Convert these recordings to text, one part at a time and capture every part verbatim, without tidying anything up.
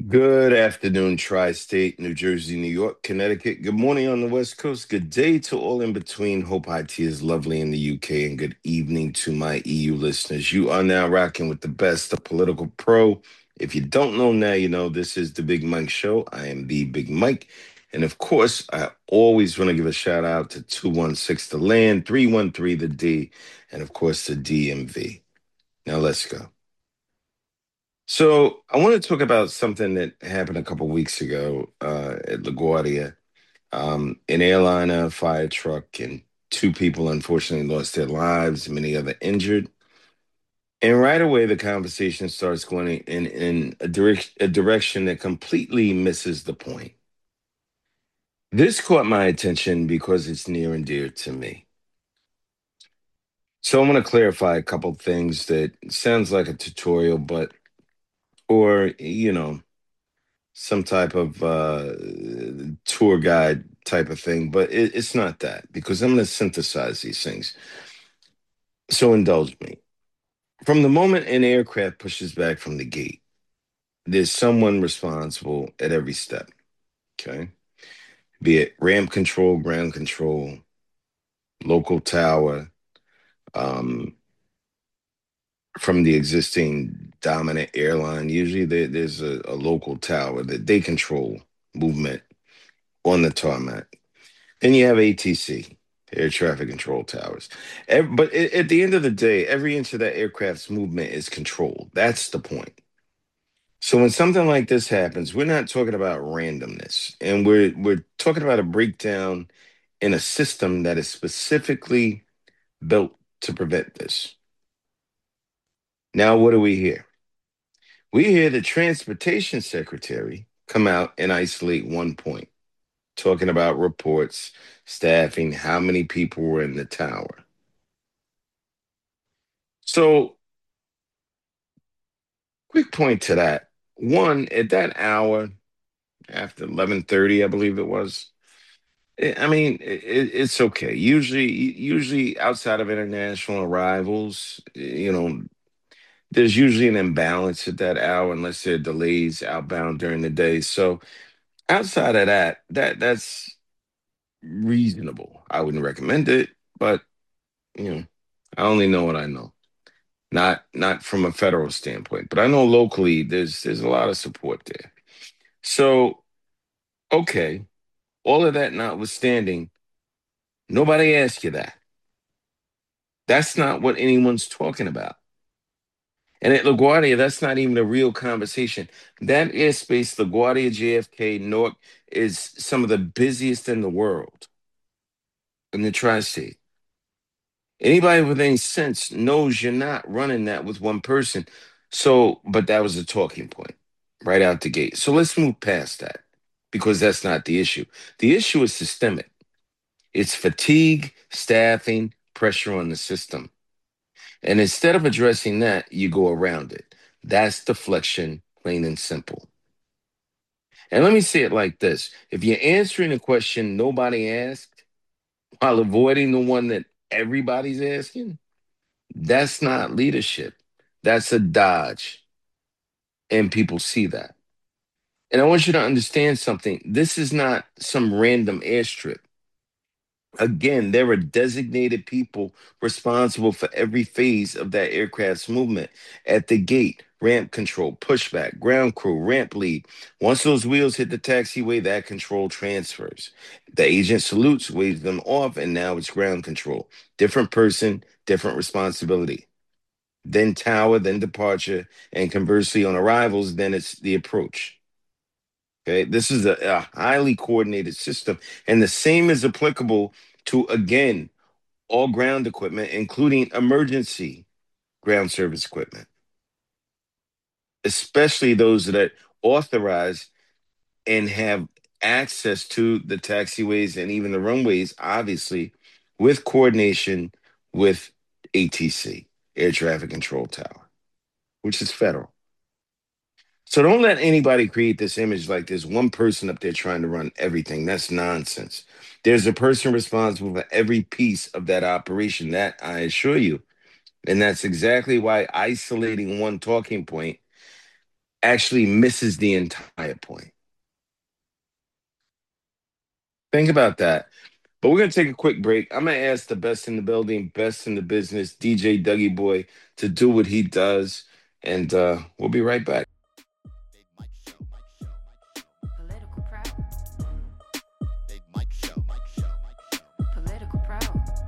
Good afternoon, Tri State, New Jersey, New York, Connecticut. Good morning on the West Coast. Good day to all in between. Hope I T is lovely in the U K, and good evening to my E U listeners. You are now rocking with the best of Political Pro. If you don't know now, you know this is the Big Mike Show. I am the Big Mike. And of course, I always want to give a shout out to two one six The Land, three one three The D, and of course, the D M V. Now let's go. So I want to talk about something that happened a couple weeks ago uh, at LaGuardia. Um, an airliner, fire truck, and two people unfortunately lost their lives, many other injured. And right away, the conversation starts going in, in a, direc- a direction that completely misses the point. This caught my attention because it's near and dear to me. So I want to clarify a couple things that sounds like a tutorial, but or you know some type of uh, tour guide type of thing, but it, it's not that because I'm going to synthesize these things. So indulge me. From the moment an aircraft pushes back from the gate, there's someone responsible at every step. Okay. Be it ramp control, ground control, local tower, um, from the existing dominant airline. Usually there, there's a, a local tower that they control movement on the tarmac. Then you have A T C, air traffic control towers. Ev- but a- at the end of the day, every inch of that aircraft's movement is controlled. That's the point. So when something like this happens, we're not talking about randomness, and we're we're talking about a breakdown in a system that is specifically built to prevent this. Now, what do we hear? We hear the transportation secretary come out and isolate one point, talking about reports, staffing, how many people were in the tower. So, quick point to that. One, at that hour, after eleven thirty, I believe it was. I I mean, it, it's okay. Usually, usually outside of international arrivals, you know, there's usually an imbalance at that hour unless there are delays outbound during the day. So outside of that, that that's reasonable. I wouldn't recommend it, but you know, I only know what I know. Not not from a federal standpoint, but I know locally there's there's a lot of support there. So, okay, all of that notwithstanding, nobody asked you that. That's not what anyone's talking about. And at LaGuardia, that's not even a real conversation. That airspace, LaGuardia, J F K, Newark, is some of the busiest in the world in the tri-state. Anybody with any sense knows you're not running that with one person. So, but that was a talking point right out the gate. So let's move past that because that's not the issue. The issue is systemic. It's fatigue, staffing, pressure on the system. And instead of addressing that, you go around it. That's deflection, plain and simple. And let me say it like this. If you're answering a question nobody asked while avoiding the one that everybody's asking, that's not leadership. That's a dodge. And people see that. And I want you to understand something. This is not some random airstrip. Again, there are designated people responsible for every phase of that aircraft's movement at the gate, ramp control, pushback, ground crew, ramp lead. Once those wheels hit the taxiway, that control transfers. The agent salutes, waves them off, and now it's ground control. Different person, different responsibility. Then tower, then departure, and conversely on arrivals, then it's the approach. Okay, this is a, a highly coordinated system, and the same is applicable to again all ground equipment, including emergency ground service equipment, especially those that authorize and have access to the taxiways and even the runways, obviously, with coordination with A T C, Air Traffic Control Tower, which is federal. So don't let anybody create this image like there's one person up there trying to run everything. That's nonsense. There's a person responsible for every piece of that operation. That I assure you. And that's exactly why isolating one talking point actually misses the entire point. Think about that. But we're going to take a quick break. I'm going to ask the best in the building, best in the business, D J Dougie Boy, to do what he does. And uh, we'll be right back. Political pro. Political pro.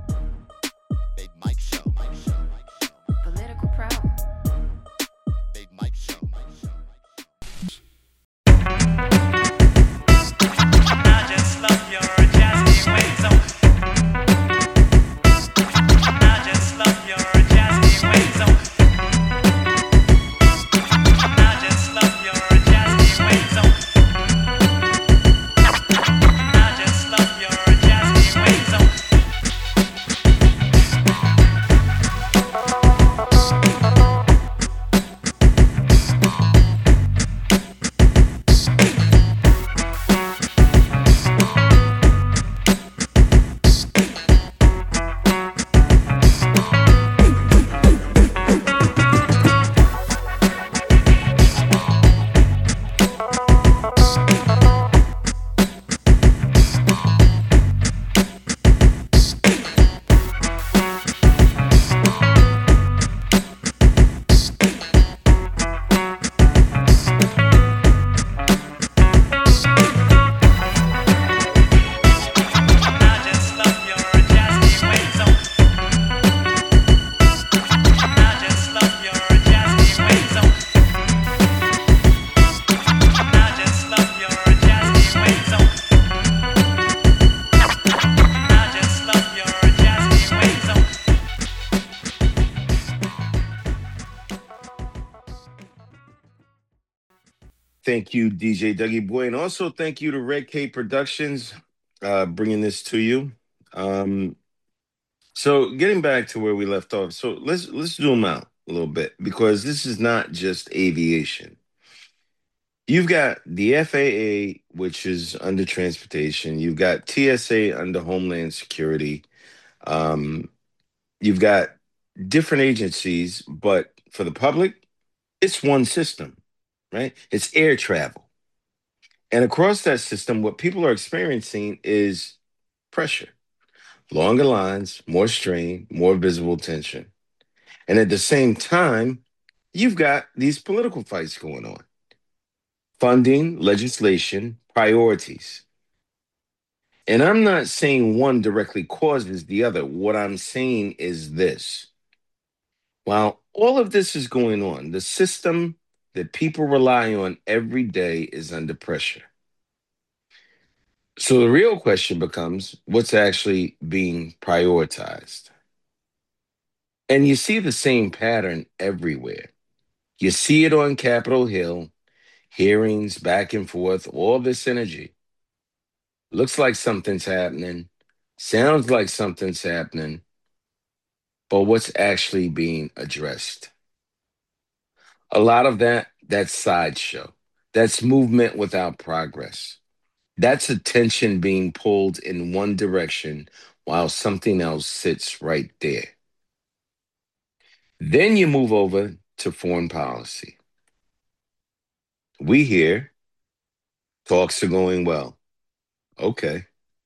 Political pro. I just love your jazzy ways. Oh, I just love your jazzy ways. Oh, I just love your jazzy ways. Oh, I just love your jazzy ways. Oh. I just love your jazzy ways. Oh, I just love your jazzy ways. Oh, I just love your jazzy ways. Oh, I just love your jazzy ways. Oh. Thank you, D J Dougie Boy. And also thank you to Red K Productions uh, bringing this to you. Um, so getting back to where we left off. So let's let's zoom out a little bit because this is not just aviation. You've got the F A A, which is under transportation. You've got T S A under Homeland Security. Um, you've got different agencies, but for the public, it's one system, right? It's air travel. And across that system, what people are experiencing is pressure, longer lines, more strain, more visible tension. And at the same time, you've got these political fights going on funding, legislation, priorities. And I'm not saying one directly causes the other. What I'm saying is this: while all of this is going on, the system that people rely on every day is under pressure. So the real question becomes what's actually being prioritized? And you see the same pattern everywhere. You see it on Capitol Hill, hearings back and forth, all this energy. Looks like something's happening, sounds like something's happening, but what's actually being addressed? A lot of that, that's sideshow. That's movement without progress. That's attention being pulled in one direction while something else sits right there. Then you move over to foreign policy. We hear talks are going well. Okay.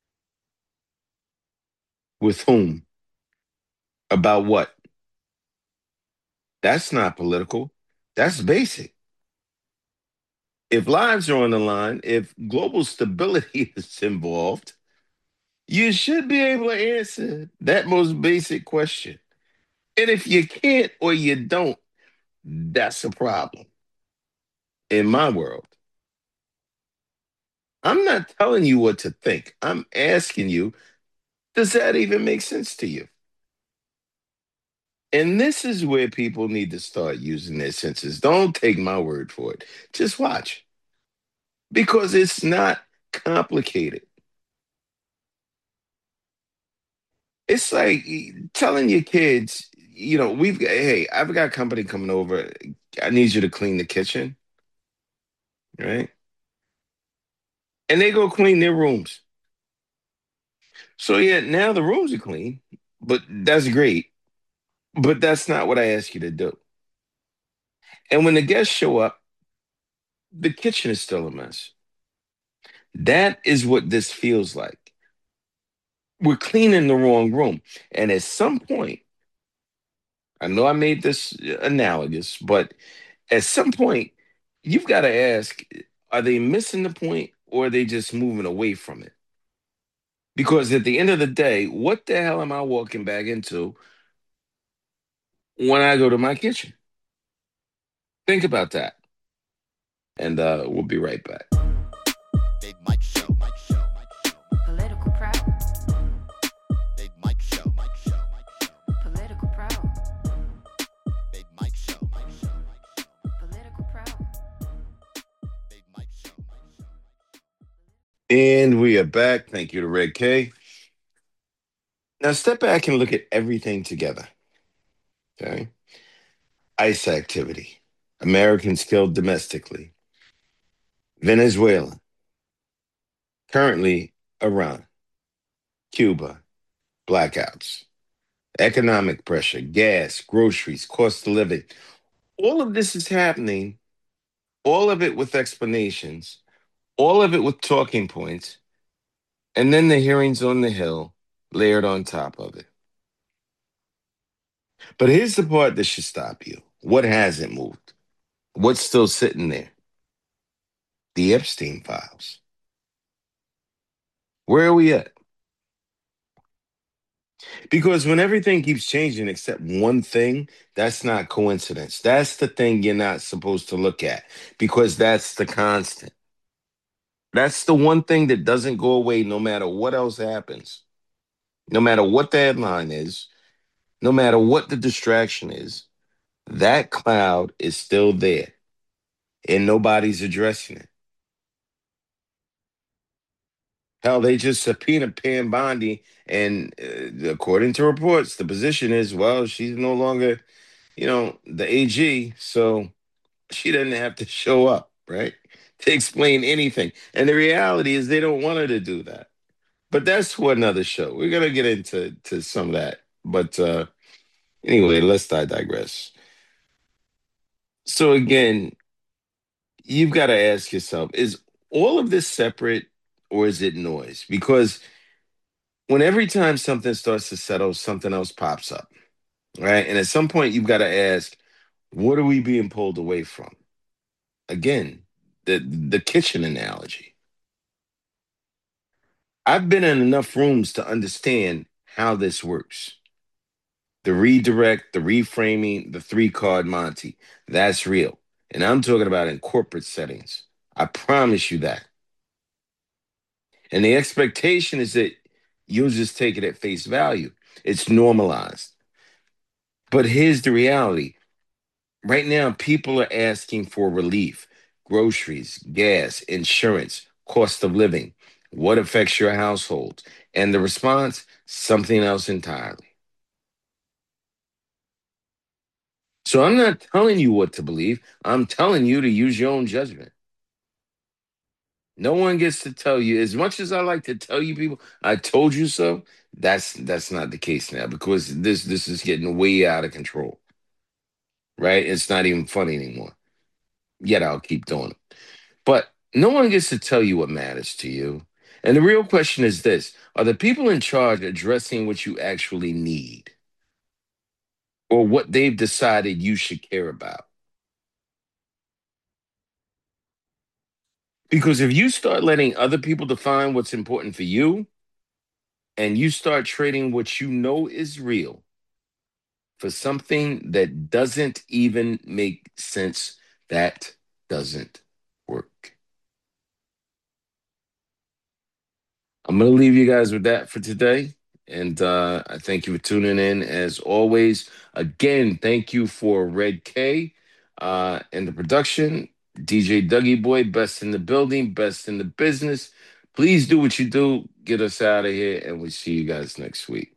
With whom? About what? That's not political. That's basic. If lives are on the line, if global stability is involved, you should be able to answer that most basic question. And if you can't or you don't, that's a problem in my world. I'm not telling you what to think. I'm asking you, does that even make sense to you? And this is where people need to start using their senses. Don't take my word for it. Just watch because it's not complicated. It's like eh, telling your kids, you know, we've got, hey, I've got company coming over. I need you to clean the kitchen, right? And they go clean their rooms. So yeah, now the rooms are clean, but that's great. But that's not what I asked you to do. And when the guests show up, The kitchen is still a mess. That is what this feels like. We're cleaning the wrong room. And at some point, I know I made this analogous, but at some point, you've got to ask, are they missing the point or are they just moving away from it? Because at the end of the day, what the hell am I walking back into when I go to my kitchen? Think about that. And uh, we'll be right back. Big Mike Show, Mike Show, Mike Show, Political proud. Big Mike Show, Mike Show, Mike Show, Political proud. Big Mike Show, Mike Show, Mike Show, Political proud. Big Mike Show, Mike Show. And we are back. Thank you to Red K. Now step back and look at everything together. Okay. ICE activity. Americans killed domestically. Venezuela. Currently, Iran. Cuba. Blackouts. Economic pressure. Gas. Groceries. Cost of living. All of this is happening. All of it with explanations. All of it with talking points. And then the hearings on the Hill layered on top of it. But here's the part that should stop you. What hasn't moved? What's still sitting there? The Epstein files. Where are we at? Because when everything keeps changing except one thing, that's not coincidence. That's the thing you're not supposed to look at because that's the constant. That's the one thing that doesn't go away no matter what else happens, no matter what the headline is, no matter what the distraction is. That cloud is still there and nobody's addressing it. Hell, they just subpoenaed Pam Bondi, and uh, according to reports, the position is, well, she's no longer, you know, the A G, so she doesn't have to show up, right, to explain anything. And the reality is, they don't want her to do that. But that's for another show. We're gonna get into to some of that. But uh, anyway, let's not digress. So again, you've got to ask yourself: is all of this separate, or is it noise? Because when every time something starts to settle, something else pops up, right? And at some point, you've got to ask, what are we being pulled away from? Again, the the kitchen analogy. I've been in enough rooms to understand how this works. The redirect, the reframing, the three card Monty. That's real. And I'm talking about in corporate settings. I promise you that. And the expectation is that you'll just take it at face value. It's normalized. But here's the reality. Right now, people are asking for relief: groceries, gas, insurance, cost of living. What affects your household? And the response, something else entirely. So I'm not telling you what to believe. I'm telling you to use your own judgment. No one gets to tell you. As much as I like to tell you people, I told you so. That's that's not the case now because this this is getting way out of control. Right? It's not even funny anymore. Yet I'll keep doing it. But no one gets to tell you what matters to you. And the real question is this: are the people in charge addressing what you actually need or what they've decided you should care about? Because if you start letting other people define what's important for you and you start trading what you know is real for something that doesn't even make sense, that doesn't work. I'm going to leave you guys with that for today. And uh, I thank you for tuning in as always. Again, thank you for Red K uh, and the production. D J Dougie Boy, best in the building, best in the business. Please do what you do. Get us out of here, and we'll see you guys next week.